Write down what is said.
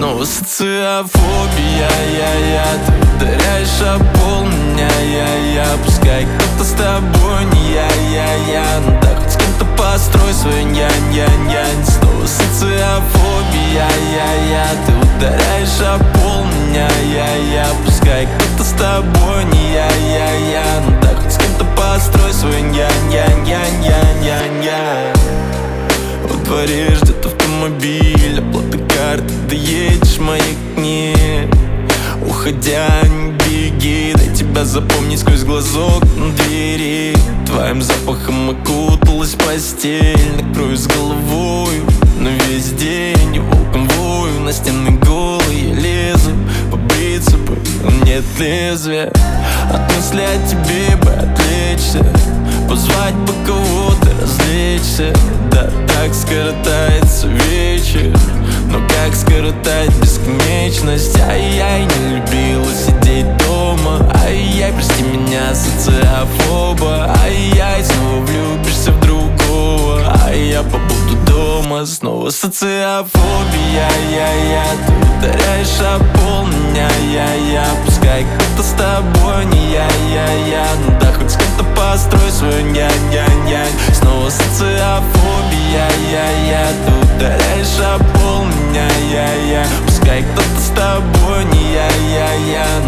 Снова социофобия, ты ударяешь об пол меня, пускай кто-то с тобой не я, ну да хоть с кем-то построй свой нянь. Снова социофобия, ты ударяешь об пол меня, пускай кто-то с тобой не я, ну да хоть с кем-то построй свой нянь. Во дворе ждет автомобиль, оплата карты, доедешь в моих нет. Уходя, не беги, дай тебя запомнить сквозь глазок на двери. Твоим запахом окуталась постель, накрою с головой на весь день. Волком вою, на стены голые лезу, побриться бы, но нет лезвия. От мысли о тебе бы отвлечься, позвать бы кого-то развлечься. Да так скоротается вечер, но как скоротать бесконечность? Ай-яй, не любила сидеть дома. Ай-яй, прости меня, социофоба. Ай-яй, снова влюбишься в другого. Ай, я побуду дома. Снова социофобия, ты ударяешь об пол меня, пускай кто-то с тобой не я, ну да хоть с кем-то построй свою нянь. Снова социофобия, ты ударяешь об пол меня, пускай кто-то с тобой не я,